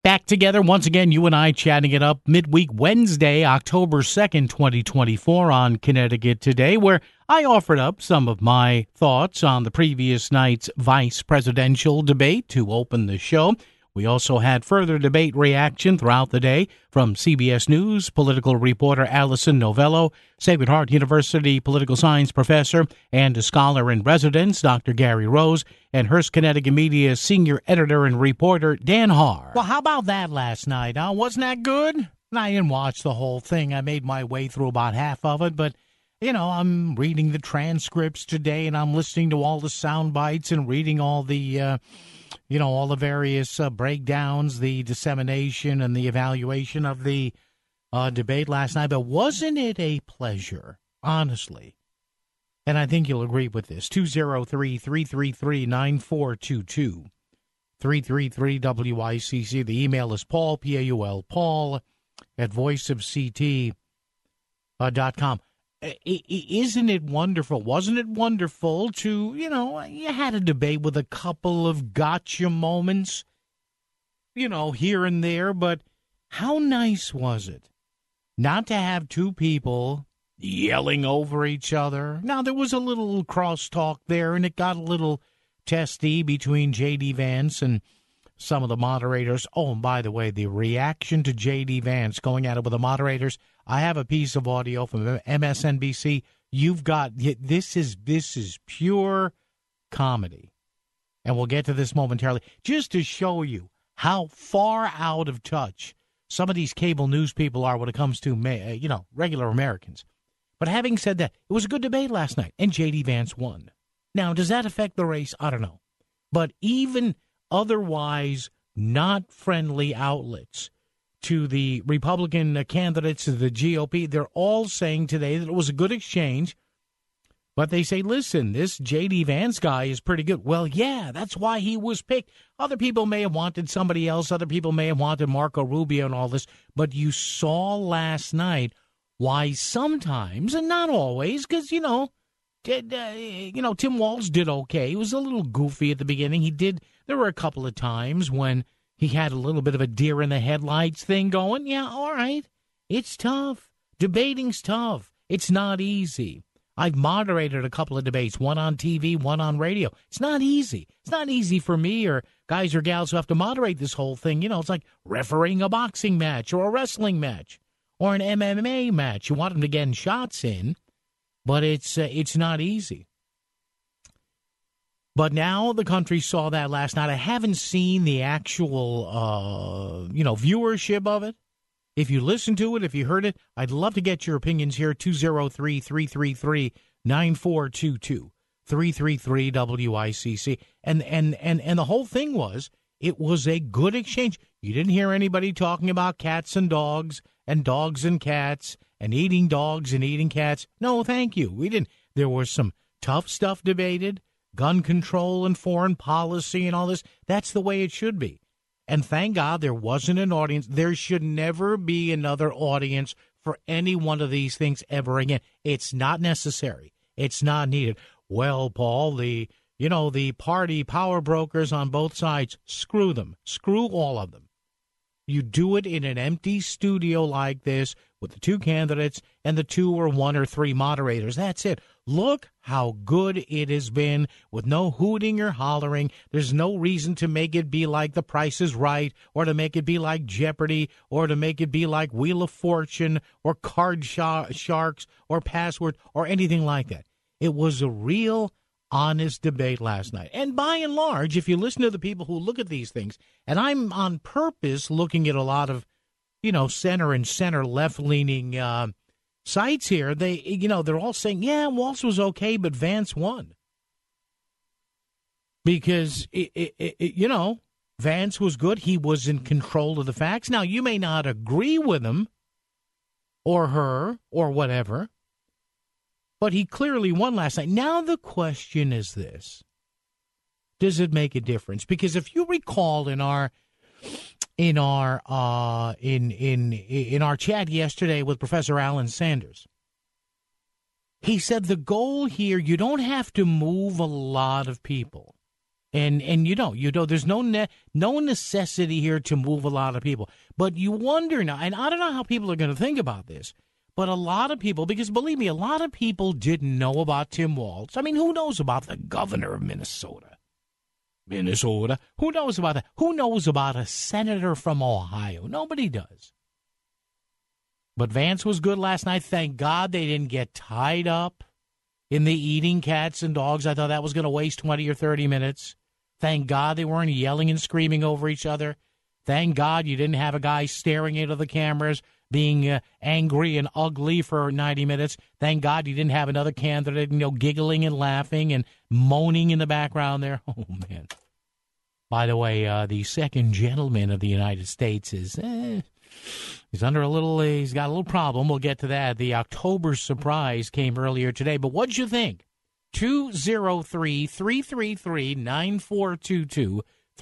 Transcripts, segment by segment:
Back together once again, you and I chatting it up midweek Wednesday, October 2nd, 2024 on Connecticut Today, where I offered up some of my thoughts on the previous night's vice presidential debate to open the show. We also had further debate reaction throughout the day from CBS News political reporter Allison Novello, Sacred Heart University political science professor and a scholar in residence, Dr. Gary Rose, and Hearst Connecticut Media senior editor and reporter Dan Haar. Well, how about that last night, huh? Wasn't that good? I didn't watch the whole thing. I made my way through about half of it, but I'm reading the transcripts today, and I'm listening to all the sound bites and reading all the all the various breakdowns, the dissemination, and the evaluation of the debate last night. But wasn't it a pleasure, honestly? And I think you'll agree with this. 203-333-9422. 333-WICC. The email is Paul, P-A-U-L, Paul, at voiceofct.com. Isn't it wonderful? Wasn't it wonderful to, you had a debate with a couple of gotcha moments, here and there, but how nice was it not to have two people yelling over each other? Now, there was a little crosstalk there, and it got a little testy between J.D. Vance and some of the moderators. Oh, and by the way, the reaction to J.D. Vance going at it with the moderators, I have a piece of audio from MSNBC. You've got, this is pure comedy. And we'll get to this momentarily, just to show you how far out of touch some of these cable news people are when it comes to, regular Americans. But having said that, it was a good debate last night, and J.D. Vance won. Now, does that affect the race? I don't know. But even otherwise not friendly outlets to the Republican candidates of the GOP, they're all saying today that it was a good exchange. But they say, listen, this J.D. Vance guy is pretty good. Well, yeah, that's why he was picked. Other people may have wanted somebody else. Other people may have wanted Marco Rubio and all this. But you saw last night why sometimes, and not always, because, Tim Walz did okay. He was a little goofy at the beginning. There were a couple of times when he had a little bit of a deer in the headlights thing going. Yeah, all right. It's tough. Debating's tough. It's not easy. I've moderated a couple of debates, one on TV, one on radio. It's not easy. It's not easy for me or guys or gals who have to moderate this whole thing. It's like refereeing a boxing match or a wrestling match or an MMA match. You want them to get shots in, but it's not easy. But now the country saw that last night. I haven't seen the actual, viewership of it. If you listened to it, if you heard it, I'd love to get your opinions here. 203-333-9422. 333-WICC. And the whole thing was, it was a good exchange. You didn't hear anybody talking about cats and dogs and cats and eating dogs and eating cats. No, thank you. We didn't. There was some tough stuff debated. Gun control and foreign policy and all this. That's the way it should be. And thank God there wasn't an audience. There should never be another audience for any one of these things ever again. It's not necessary. It's not needed. Well, Paul, the party power brokers on both sides, screw them. Screw all of them. You do it in an empty studio like this with the two candidates and the two or one or three moderators. That's it. Look how good it has been with no hooting or hollering. There's no reason to make it be like The Price is Right or to make it be like Jeopardy or to make it be like Wheel of Fortune or Card Sharks or Password or anything like that. It was a real honest debate last night. And by and large, if you listen to the people who look at these things, and I'm on purpose looking at a lot of, center and center left-leaning sites here, they're all saying, yeah, Walz was okay, but Vance won. Because, Vance was good. He was in control of the facts. Now, you may not agree with him or her or whatever, but he clearly won last night. Now the question is this. Does it make a difference? Because if you recall in our chat yesterday with Professor Alan Sanders, he said the goal here, you don't have to move a lot of people. And there's no necessity here to move a lot of people. But you wonder now, and I don't know how people are going to think about this, but a lot of people, because believe me, a lot of people didn't know about Tim Walz. I mean, who knows about the governor of Minnesota? Who knows about that? Who knows about a senator from Ohio? Nobody does. But Vance was good last night. Thank God they didn't get tied up in the eating cats and dogs. I thought that was going to waste 20 or 30 minutes. Thank God they weren't yelling and screaming over each other. Thank God you didn't have a guy staring into the cameras, being angry and ugly for 90 minutes. Thank God you didn't have another candidate, giggling and laughing and moaning in the background there. Oh, man. By the way, the second gentleman of the United States is... he's got a little problem. We'll get to that. The October surprise came earlier today. But what'd you think? 203-333-9422,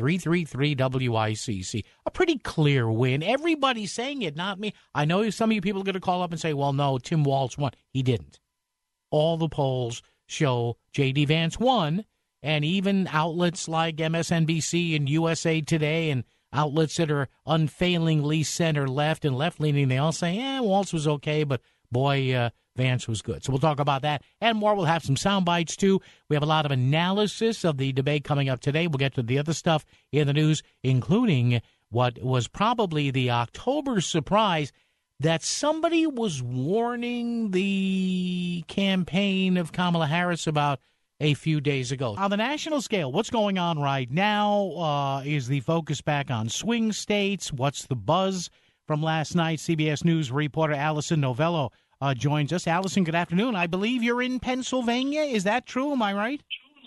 333-WICC. A pretty clear win. Everybody's saying it, not me. I know some of you people are going to call up and say, well, no, Tim Walz won. He didn't. All the polls show J.D. Vance won, and even outlets like MSNBC and USA Today and outlets that are unfailingly center-left and left-leaning, they all say, Walz was okay, but boy, Vance was good. So we'll talk about that and more. We'll have some sound bites, too. We have a lot of analysis of the debate coming up today. We'll get to the other stuff in the news, including what was probably the October surprise that somebody was warning the campaign of Kamala Harris about a few days ago. On the national scale, what's going on right now? Is the focus back on swing states? What's the buzz from last night? CBS News reporter Allison Novello joins us. Allison, good afternoon. I believe you're in Pennsylvania. Is that true? Am I right?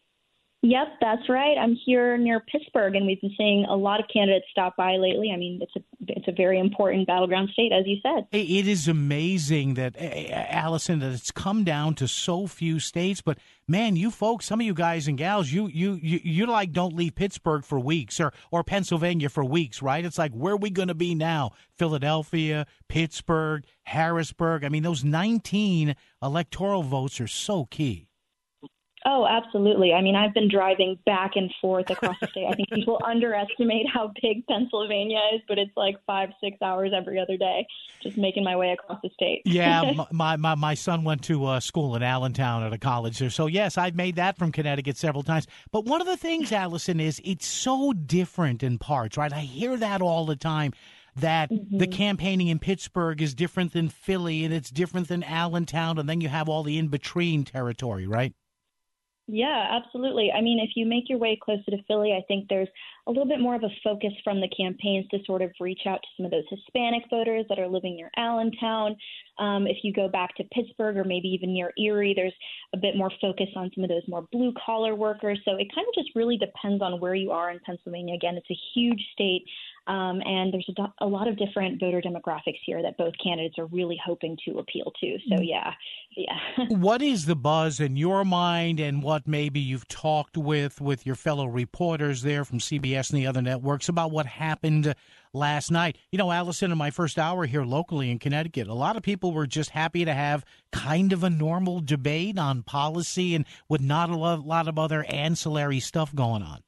Yep, that's right. I'm here near Pittsburgh, and we've been seeing a lot of candidates stop by lately. I mean, it's a very important battleground state, as you said. It is amazing that, Allison, that it's come down to so few states. But man, you folks, some of you guys and gals, you like don't leave Pittsburgh for weeks or Pennsylvania for weeks, right? It's like, where are we going to be now? Philadelphia, Pittsburgh, Harrisburg. I mean, those 19 electoral votes are so key. Oh, absolutely. I mean, I've been driving back and forth across the state. I think people underestimate how big Pennsylvania is, but it's like 5-6 hours every other day just making my way across the state. Yeah, my son went to school in Allentown at a college there. So, yes, I've made that from Connecticut several times. But one of the things, Allison, is it's so different in parts, right? I hear that all the time, that the campaigning in Pittsburgh is different than Philly and it's different than Allentown, and then you have all the in-between territory, right? Yeah, absolutely. I mean, if you make your way closer to Philly, I think there's a little bit more of a focus from the campaigns to sort of reach out to some of those Hispanic voters that are living near Allentown. If you go back to Pittsburgh or maybe even near Erie, there's a bit more focus on some of those more blue-collar workers. So it kind of just really depends on where you are in Pennsylvania. Again, it's a huge state, and there's a lot of different voter demographics here that both candidates are really hoping to appeal to. So, yeah. What is the buzz in your mind, and what maybe you've talked with your fellow reporters there from CBS and the other networks about what happened last night? You know, Allison, in my first hour here locally in Connecticut, a lot of people were just happy to have kind of a normal debate on policy and with not a lot of other ancillary stuff going on.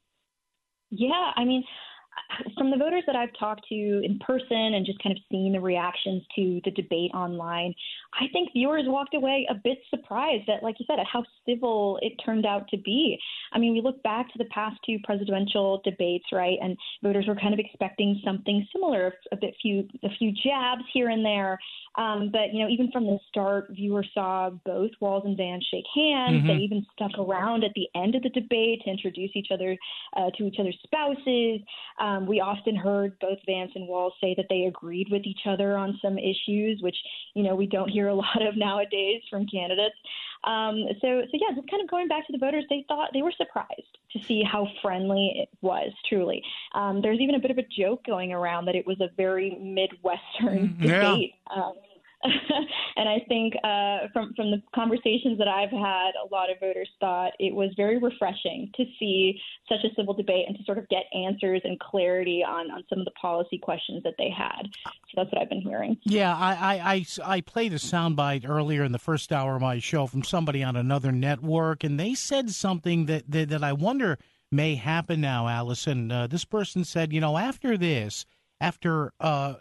Yeah, I mean, from the voters that I've talked to in person and just kind of seeing the reactions to the debate online, I think viewers walked away a bit surprised at, like you said, at how civil it turned out to be. I mean, we look back to the past two presidential debates, right, and voters were kind of expecting something similar, a few jabs here and there. But, you know, even from the start, viewers saw both Walz and Vance shake hands. They even stuck around at the end of the debate to introduce each other to each other's spouses. We often heard both Vance and Walz say that they agreed with each other on some issues, which, you know, we don't hear a lot of nowadays from candidates. So yeah, just kind of going back to the voters, they were surprised to see how friendly it was, truly. There's even a bit of a joke going around that it was a very Midwestern debate. And I think from the conversations that I've had, a lot of voters thought it was very refreshing to see such a civil debate and to sort of get answers and clarity on some of the policy questions that they had. So that's what I've been hearing. Yeah, I played a soundbite earlier in the first hour of my show from somebody on another network, and they said something that I wonder may happen now, Allison. This person said, after this, after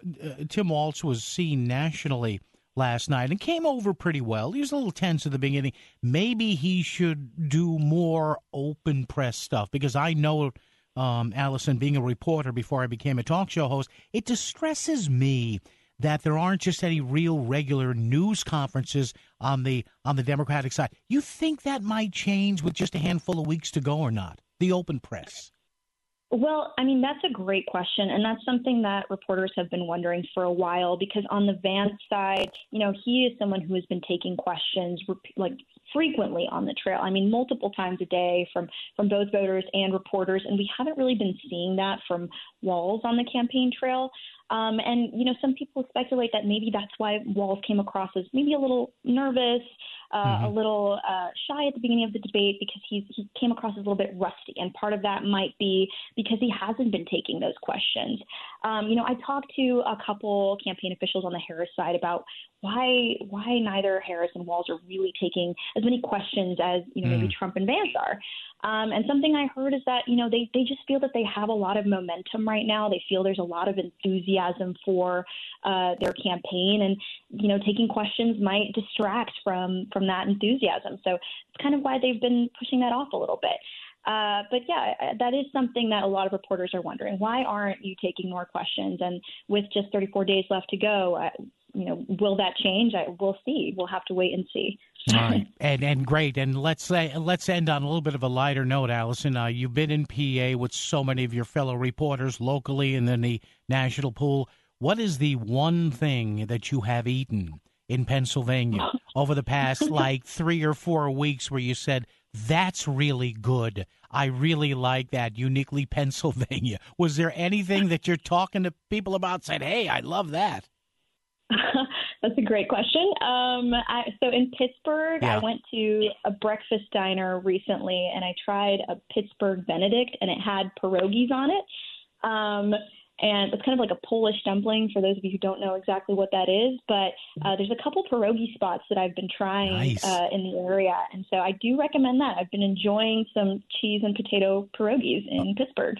Tim Walz was seen nationally last night and came over pretty well, he was a little tense at the beginning. Maybe he should do more open press stuff, because I know, Allison, being a reporter before I became a talk show host, it distresses me that there aren't just any real regular news conferences on the Democratic side. You think that might change with just a handful of weeks to go or not? The open press. Well, I mean, that's a great question, and that's something that reporters have been wondering for a while, because on the Vance side, he is someone who has been taking questions frequently on the trail. I mean, multiple times a day from both voters and reporters, and we haven't really been seeing that from Walz on the campaign trail. And some people speculate that maybe that's why Walz came across as maybe a little nervous, a little shy at the beginning of the debate, because he came across as a little bit rusty. And part of that might be because he hasn't been taking those questions. I talked to a couple campaign officials on the Harris side about why neither Harris and Walz are really taking as many questions as maybe Trump and Vance are. And something I heard is that they just feel that they have a lot of momentum right now. They feel there's a lot of enthusiasm for their campaign, and taking questions might distract from that enthusiasm. So it's kind of why they've been pushing that off a little bit. But yeah, that is something that a lot of reporters are wondering. Why aren't you taking more questions? And with just 34 days left to go, will that change? We'll see. We'll have to wait and see. All right, and great. And let's end on a little bit of a lighter note, Allison. You've been in PA with so many of your fellow reporters locally and then the national pool. What is the one thing that you have eaten in Pennsylvania over the past 3 or 4 weeks where you said, that's really good? I really like that, uniquely Pennsylvania. Was there anything that you're talking to people about, said, hey, I love that? That's a great question. So in Pittsburgh, I went to a breakfast diner recently, and I tried a Pittsburgh Benedict, and it had pierogies on it. And it's kind of like a Polish dumpling, for those of you who don't know exactly what that is. But there's a couple pierogi spots that I've been trying in the area. And so I do recommend that. I've been enjoying some cheese and potato pierogies in Pittsburgh.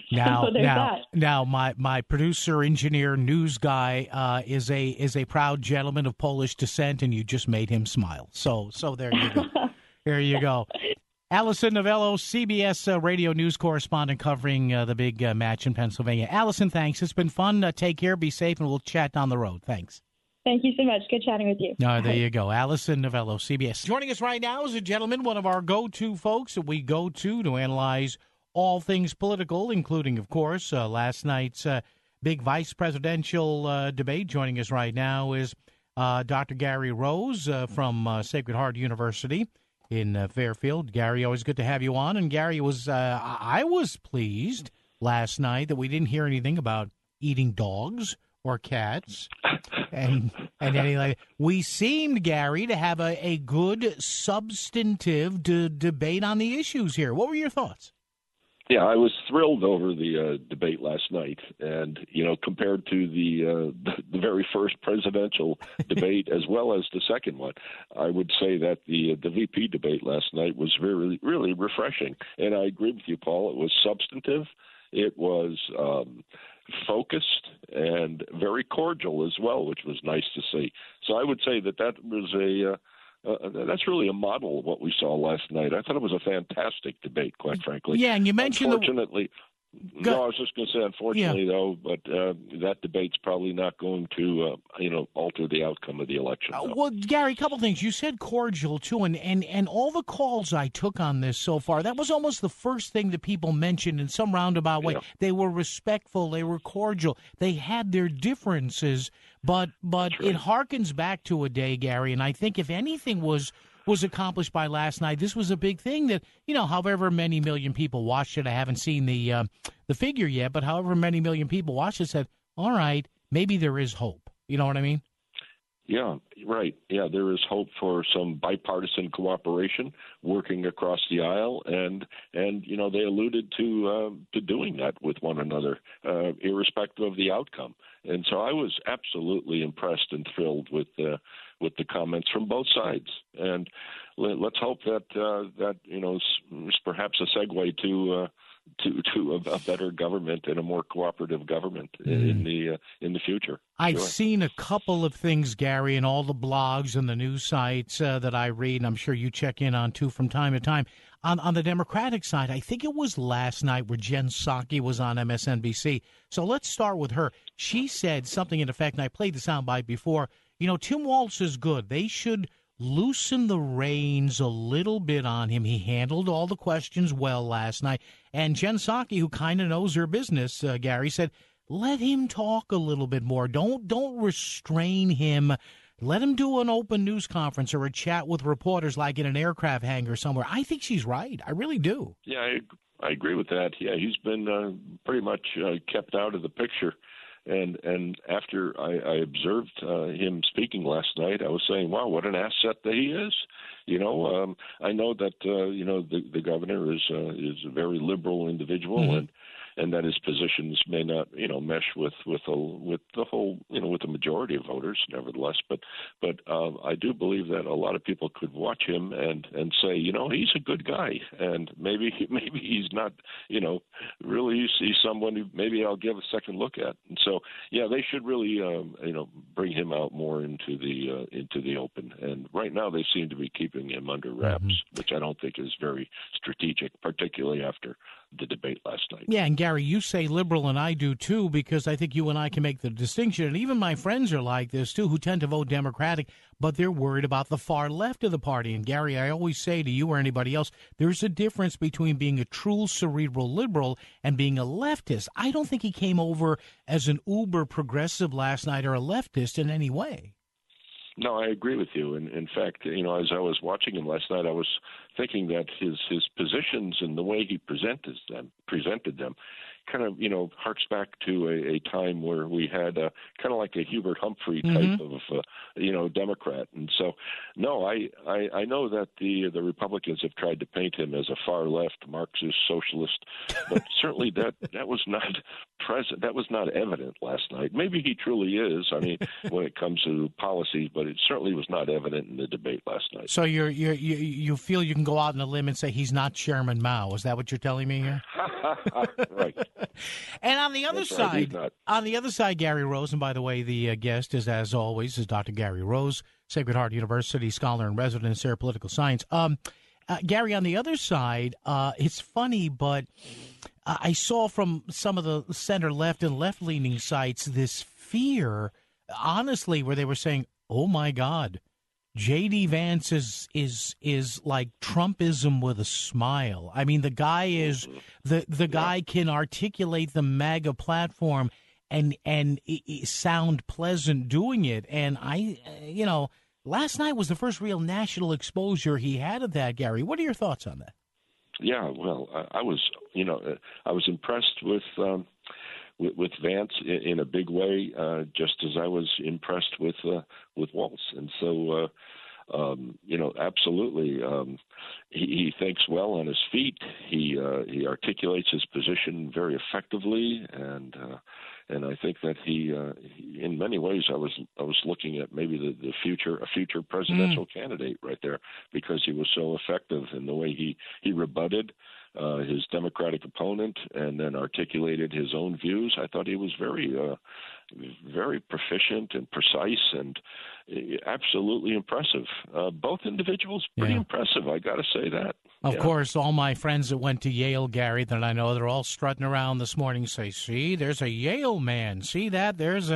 Now, my producer, engineer, news guy is a proud gentleman of Polish descent, and you just made him smile. So there you go. There you go. Allison Novello, CBS radio news correspondent covering the big match in Pennsylvania. Allison, thanks. It's been fun. Take care, be safe, and we'll chat down the road. Thanks. Thank you so much. Good chatting with you. There you go. Allison Novello, CBS. Joining us right now is a gentleman, one of our go-to folks that we go to analyze all things political, including, of course, last night's big vice presidential debate. Joining us right now is Dr. Gary Rose from Sacred Heart University in Fairfield. Gary, always good to have you on. And Gary, I was pleased last night that we didn't hear anything about eating dogs or cats and anything like that. We seemed, Gary, to have a good substantive debate on the issues here. What were your thoughts? Yeah, I was thrilled over the debate last night, and compared to the very first presidential debate as well as the second one, I would say that the VP debate last night was really, really refreshing. And I agree with you, Paul. It was substantive, it was focused, and very cordial as well, which was nice to see. So I would say that was that's really a model of what we saw last night. I thought it was a fantastic debate, quite frankly. Yeah, and you mentioned unfortunately, I was just going to say, unfortunately, though, but that debate's probably not going to, alter the outcome of the election. Well, Gary, a couple things. You said cordial, too, and all the calls I took on this so far, that was almost the first thing that people mentioned in some roundabout way. Yeah. They were respectful. They were cordial. They had their differences, but it harkens back to a day, Gary, and I think if anything was accomplished by last night, this was a big thing that, however many million people watched it. I haven't seen the figure yet, but however many million people watched it, said, all right, maybe there is hope. You know what I mean? Yeah, right. Yeah, there is hope for some bipartisan cooperation working across the aisle, and they alluded to doing that with one another, irrespective of the outcome. And so I was absolutely impressed and thrilled with the comments from both sides. And let's hope that is perhaps a segue to to a better government and a more cooperative government in the future. I've Sure. seen a couple of things, Gary, in all the blogs and the news sites that I read, and I'm sure you check in on too from time to time. On the Democratic side, I think it was last night where Jen Psaki was on MSNBC. So let's start with her. She said something in effect, and I played the soundbite before. Tim Walz is good. They should loosen the reins a little bit on him. He handled all the questions well last night. And Jen Psaki, who kind of knows her business, Gary, said, let him talk a little bit more. Don't restrain him. Let him do an open news conference or a chat with reporters like in an aircraft hangar somewhere. I think she's right. I really do. Yeah, I agree with that. Yeah, he's been pretty much kept out of the picture. And after I observed him speaking last night, I was saying, wow, what an asset that he is. I know that the governor is a very liberal individual, mm-hmm. and that his positions may not mesh with the whole with the majority of voters, nevertheless. But I do believe that a lot of people could watch him and say, he's a good guy, and maybe he's not really he's someone who maybe I'll give a second look at. And so yeah, they should really bring him out more into the open. And right now they seem to be keeping him under wraps, mm-hmm. which I don't think is very strategic, particularly after the debate last night. Yeah, and Gary, you say liberal, and I do too, because I think you and I can make the distinction, and even my friends are like this too, who tend to vote Democratic, but they're worried about the far left of the party. And Gary, I always say to you or anybody else, there's a difference between being a true cerebral liberal and being a leftist. I don't think he came over as an uber progressive last night or a leftist in any way. No, I agree with you. And in fact, as I was watching him last night, I was thinking that his positions and the way he presented them kind of, harks back to a time where we had kind of like a Hubert Humphrey type mm-hmm. of, Democrat. And so, no, I know that the Republicans have tried to paint him as a far left Marxist socialist, but certainly that was not present. That was not evident last night. Maybe he truly is. I mean, when it comes to policies, but it certainly was not evident in the debate last night. So you feel you can go out on a limb and say he's not Chairman Mao? Is that what you're telling me here? Right. And on the other side, Gary Rose, and by the way, the guest is, as always, is Dr. Gary Rose, Sacred Heart University scholar and resident in Sarah Political Science. Gary, on the other side, it's funny, but I saw from some of the center-left and left-leaning sites this fear, honestly, where they were saying, oh, my God, J.D. Vance is like Trumpism with a smile. I mean, the guy is the guy can articulate the MAGA platform and sound pleasant doing it. And last night was the first real national exposure he had of that. Gary, what are your thoughts on that? Yeah, well, I was impressed with Vance in a big way, just as I was impressed with Walz. And so, absolutely, he thinks well on his feet. He articulates his position very effectively, and I think that he in many ways, I was looking at maybe a future presidential candidate right there, because he was so effective in the way he rebutted his Democratic opponent and then articulated his own views. I thought he was very proficient and precise and absolutely impressive. Both individuals, pretty impressive. I got to say that. Of course, all my friends that went to Yale, Gary, that I know, they're all strutting around this morning, say, see, there's a Yale man. See that? There's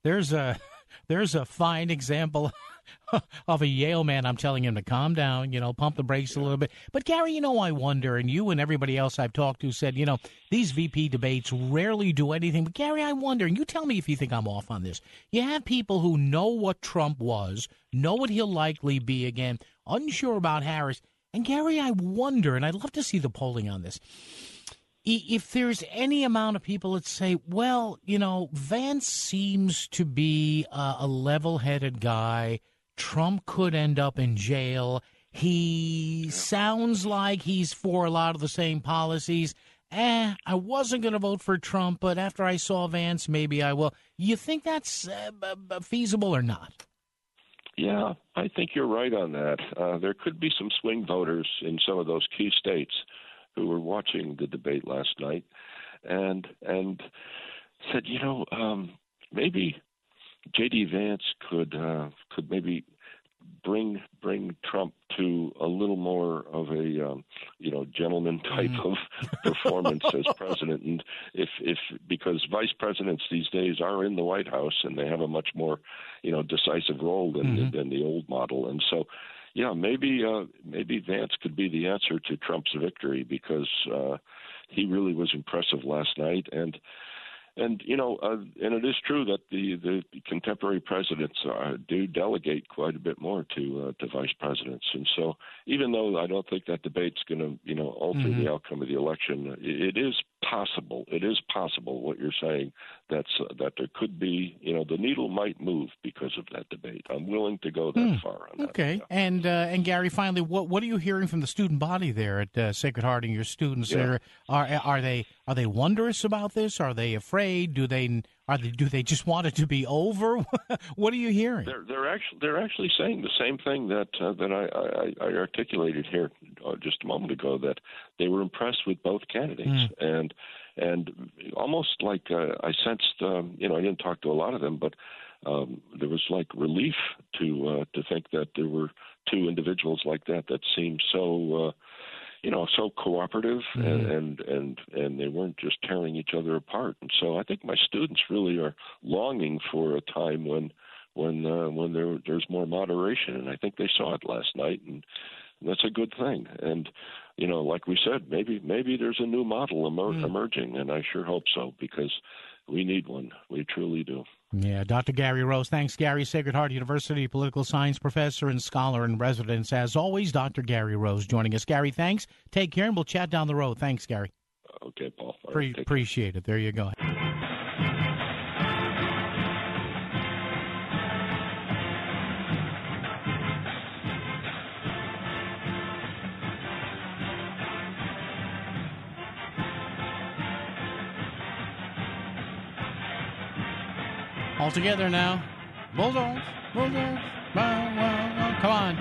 a fine example of a Yale man. I'm telling him to calm down, pump the brakes a little bit. But, Gary, I wonder, and you and everybody else I've talked to said, these VP debates rarely do anything. But, Gary, I wonder, and you tell me if you think I'm off on this. You have people who know what Trump was, know what he'll likely be again, unsure about Harris. And, Gary, I wonder, and I'd love to see the polling on this, if there's any amount of people that say, well, Vance seems to be a level-headed guy. Trump could end up in jail. He sounds like he's for a lot of the same policies. I wasn't going to vote for Trump, but after I saw Vance, maybe I will. You think that's feasible or not? Yeah, I think you're right on that. There could be some swing voters in some of those key states who were watching the debate last night, and said, maybe J.D. Vance could maybe bring Trump to a little more of a gentleman type of performance as president, and if because vice presidents these days are in the White House and they have a much more decisive role than the old model, and so maybe Vance could be the answer to Trump's victory, because he really was impressive last night, and it is true that the contemporary presidents do delegate quite a bit more to vice presidents, and so even though I don't think that debate's going to alter the outcome of the election, it is possible. It is possible what you're saying, that there could be the needle might move because of that debate. I'm willing to go that far on that. Okay, yeah. And Gary, finally, what are you hearing from the student body there at Sacred Heart and your students there? Are they wondrous about this? Are they afraid? Do they just want it to be over? What are you hearing? They're actually saying the same thing that I articulated here just a moment ago, that they were impressed with both candidates, and almost like I sensed. I didn't talk to a lot of them, but there was like relief to think that there were two individuals like that seemed so. So cooperative, and they weren't just tearing each other apart. And so I think my students really are longing for a time when there's more moderation, and I think they saw it last night, and that's a good thing. And like we said, maybe there's a new model emerging, and I sure hope so, because we need one. We truly do. Yeah, Dr. Gary Rose. Thanks, Gary. Sacred Heart University political science professor and scholar in residence. As always, Dr. Gary Rose joining us. Gary, thanks. Take care, and we'll chat down the road. Thanks, Gary. Okay, Paul. Appreciate it. There you go. All together now. Bulldogs, come on.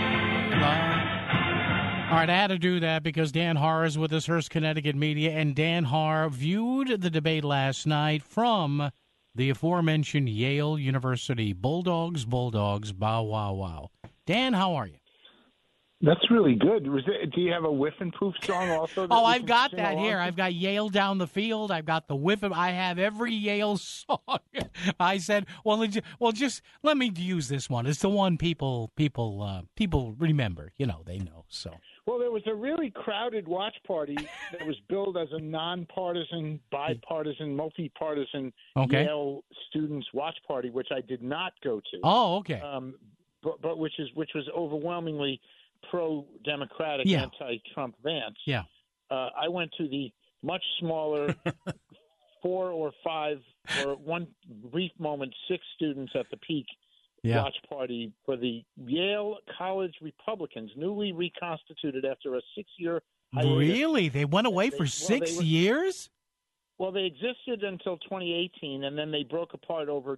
All right, I had to do that because Dan Haar is with us, Hearst, Connecticut Media, and Dan Haar viewed the debate last night from the aforementioned Yale University. Bulldogs, bow, wow, wow. Dan, how are you? That's really good. Do you have a whiff and poof song also? Oh, I've got that here. I've got Yale Down the Field. I've got the whiff. I have every Yale song. I said, well, just let me use this one. It's the one people remember. They know. So. Well, there was a really crowded watch party that was billed as a nonpartisan, bipartisan, multi-partisan Yale students watch party, which I did not go to. Oh, okay. But which was overwhelmingly pro-democratic, anti-Trump Vance. Yeah. I went to the much smaller 4 or 5, or one brief moment, 6 students at the peak watch party for the Yale College Republicans, newly reconstituted after a 6-year hiatus. Really? They went away for 6 years? Well, they existed until 2018, and then they broke apart over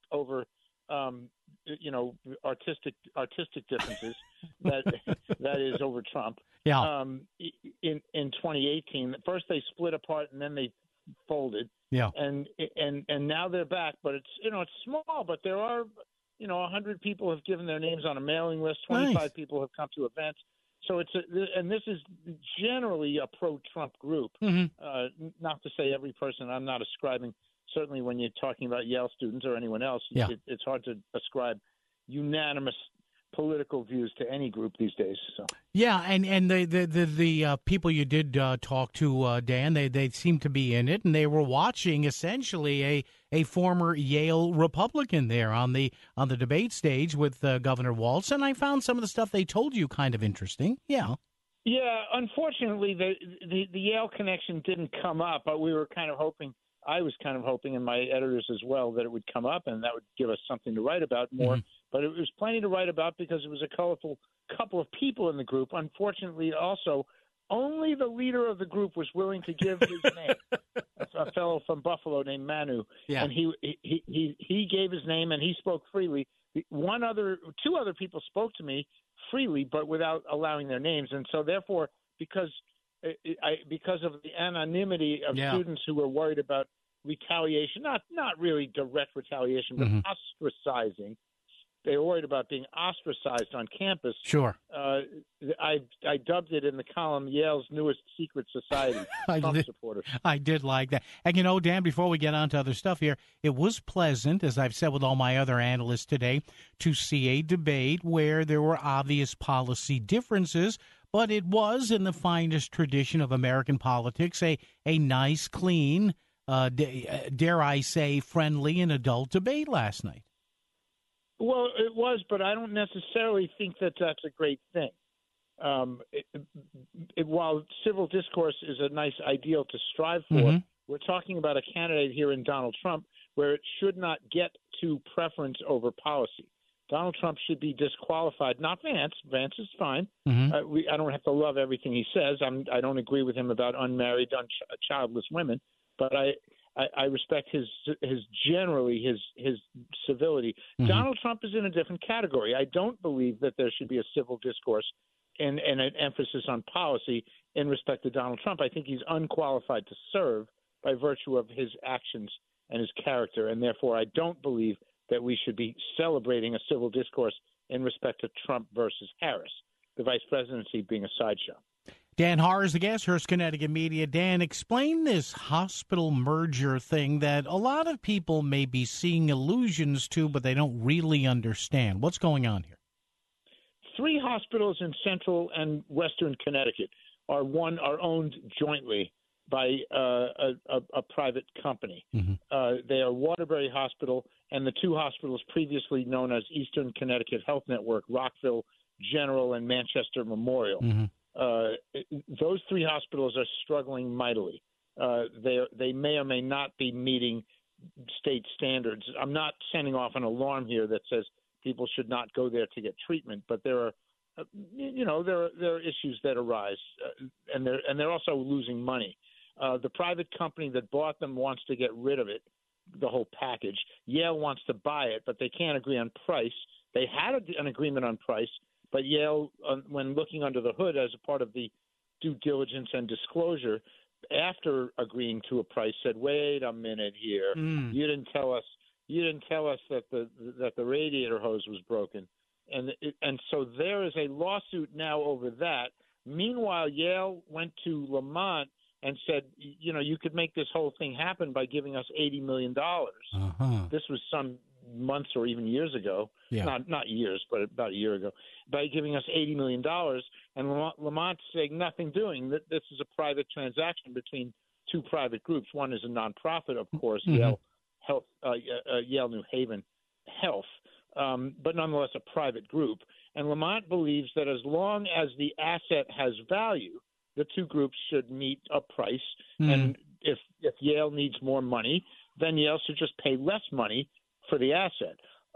artistic differences. that is over Trump. Yeah. In 2018, first they split apart and then they folded. Yeah. And now they're back, but it's small, but there are 100 people have given their names on a mailing list. 25 people have come to events. So and this is generally a pro-Trump group. Mm-hmm. Not to say every person. I'm not ascribing. Certainly, when you're talking about Yale students or anyone else, it's hard to ascribe unanimous political views to any group these days. So. Yeah, and the people you did talk to, Dan, they seem to be in it, and they were watching essentially a former Yale Republican there on the debate stage with Governor Walz, and I found some of the stuff they told you kind of interesting. Yeah. Yeah, unfortunately, the Yale connection didn't come up, but we were kind of hoping. I was kind of hoping, and my editors as well, that it would come up and that would give us something to write about more. Mm-hmm. But it was plenty to write about because it was a colorful couple of people in the group. Unfortunately, also, only the leader of the group was willing to give his name, a fellow from Buffalo named Manu. Yeah. And he gave his name, and he spoke freely. 2 other people spoke to me freely, but without allowing their names. And so, therefore, because because of the anonymity of students who were worried about retaliation, not really direct retaliation, but ostracizing. They were worried about being ostracized on campus. Sure. I dubbed it in the column Yale's newest secret society, Trump supporters. I did like that. And, Dan, before we get on to other stuff here, it was pleasant, as I've said with all my other analysts today, to see a debate where there were obvious policy differences, but it was, in the finest tradition of American politics, a nice, clean, dare I say, friendly and adult debate last night. Well, it was, but I don't necessarily think that that's a great thing. While civil discourse is a nice ideal to strive for, we're talking about a candidate here in Donald Trump where it should not get to preference over policy. Donald Trump should be disqualified, not Vance. Vance is fine. I don't have to love everything he says. I don't agree with him about unmarried, childless women, but I respect his civility. Donald Trump is in a different category. I don't believe that there should be a civil discourse and an emphasis on policy in respect to Donald Trump. I think he's unqualified to serve by virtue of his actions and his character, and therefore I don't believe that we should be celebrating a civil discourse in respect to Trump versus Harris, the vice presidency being a sideshow. Dan Haar is the guest, Hearst, Connecticut Media. Dan, explain this hospital merger thing that a lot of people may be seeing allusions to, but they don't really understand. What's going on here? 3 hospitals in central and western Connecticut are owned jointly by a private company. They are Waterbury Hospital and the 2 hospitals previously known as Eastern Connecticut Health Network, Rockville General and Manchester Memorial. Those 3 hospitals are struggling mightily. They may or may not be meeting state standards. I'm not sending off an alarm here that says people should not go there to get treatment, but there are, there are issues that arise, and they're also losing money. The private company that bought them wants to get rid of it, the whole package. Yale wants to buy it, but they can't agree on price. They had an agreement on price. But Yale, when looking under the hood as a part of the due diligence and disclosure, after agreeing to a price, said, "Wait a minute here. You didn't tell us. You didn't tell us that the radiator hose was broken." And so there is a lawsuit now over that. Meanwhile, Yale went to Lamont and said, you could make this whole thing happen by giving us $80 million. This was some months or even years ago. Not years, but about a year ago, by giving us $80 million. And Lamont's saying nothing doing. This is a private transaction between 2 private groups. One is a nonprofit, of course, Yale Health, Yale New Haven Health, but nonetheless a private group. And Lamont believes that as long as the asset has value, the 2 groups should meet a price. And if Yale needs more money, then Yale should just pay less money for the asset.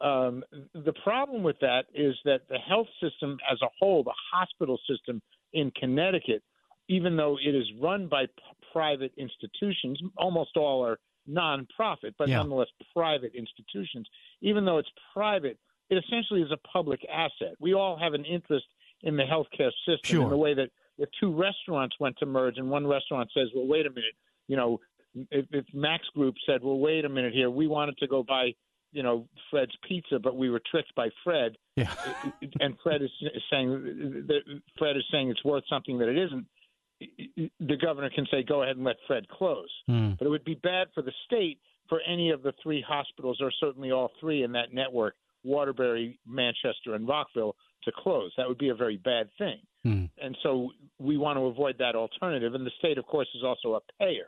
The problem with that is that the health system as a whole, the hospital system in Connecticut, even though it is run by private institutions, almost all are nonprofit, but nonetheless private institutions, even though it's private, it essentially is a public asset. We all have an interest in the healthcare system in the way that if 2 restaurants went to merge and one restaurant says, well, wait a minute, if Max Group said, well, wait a minute here, we wanted to go buy Fred's Pizza, but we were tricked by Fred. And Fred is saying it's worth something that it isn't. The governor can say, go ahead and let Fred close. But it would be bad for the state for any of the 3 hospitals, or certainly all 3 in that network, Waterbury, Manchester, and Rockville, to close. That would be a very bad thing. And so we want to avoid that alternative. And the state, of course, is also a payer.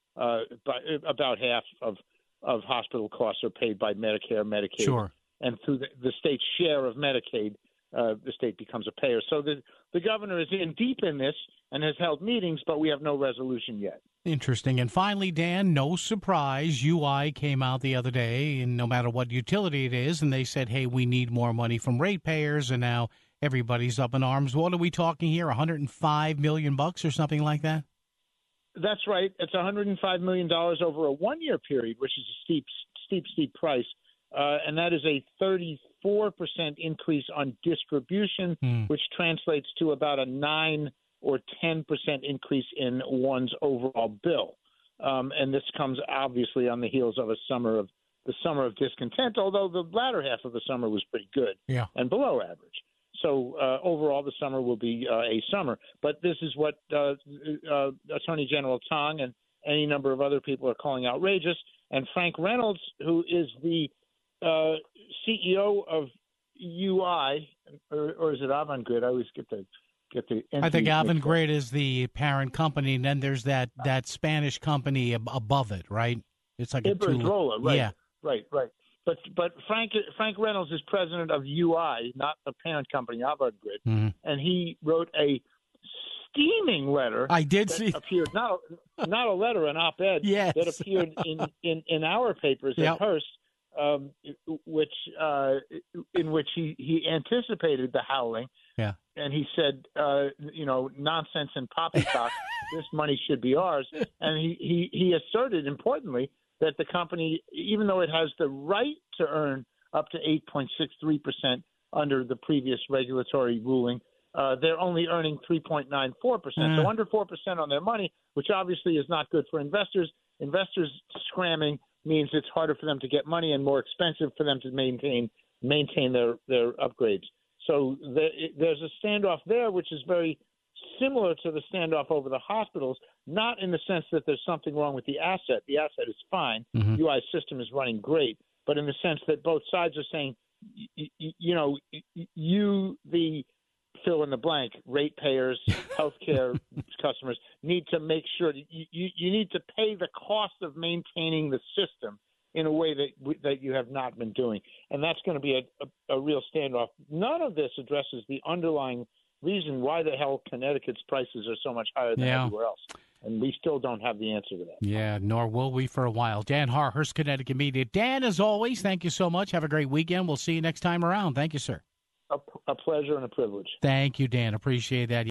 But about half of hospital costs are paid by Medicare, Medicaid, and through the state's share of Medicaid, the state becomes a payer. So the governor is in deep in this and has held meetings, but we have no resolution yet. Interesting. And finally, Dan, no surprise, UI came out the other day, and no matter what utility it is, and they said, hey, we need more money from ratepayers, and now everybody's up in arms. What are we talking here, $105 million or something like that? That's right. It's $105 million over a 1-year period, which is a steep price. And that is a 34% increase on distribution, which translates to about a 9 or 10% increase in one's overall bill. And this comes obviously on the heels of the summer of discontent, although the latter half of the summer was pretty good and below average. So overall, the summer will be a summer. But this is what Attorney General Tong and any number of other people are calling outrageous. And Frank Reynolds, who is the CEO of UI, or is it Avangrid? I always get the I think Avangrid is the parent company, and then there's that Spanish company above it, right? It's like Iberdrola, right? Yeah, right. But Frank Reynolds is president of UI, not the parent company Avangrid, and he wrote a steaming letter. I did see appeared not a letter, an op-ed that appeared in our papers at Hearst. In which he anticipated the howling, and he said, nonsense and poppycock. This money should be ours, and he asserted importantly that the company, even though it has the right to earn up to 8.63% under the previous regulatory ruling, they're only earning 3.94%, so under 4% on their money, which obviously is not good for investors. Investors scramming means it's harder for them to get money and more expensive for them to maintain their upgrades. So there's a standoff there, which is very similar to the standoff over the hospitals, not in the sense that there's something wrong with the asset. The asset is fine. UI's system is running great, but in the sense that both sides are saying, the fill in the blank, ratepayers, healthcare customers need to make sure that you need to pay the cost of maintaining the system in a way that you have not been doing. And that's going to be a real standoff. None of this addresses the underlying reason why the hell Connecticut's prices are so much higher than everywhere else. And we still don't have the answer to that. Yeah, nor will we for a while. Dan Haar, Hearst Connecticut Media. Dan, as always, thank you so much. Have a great weekend. We'll see you next time around. Thank you, sir. A pleasure and a privilege. Thank you, Dan. Appreciate that.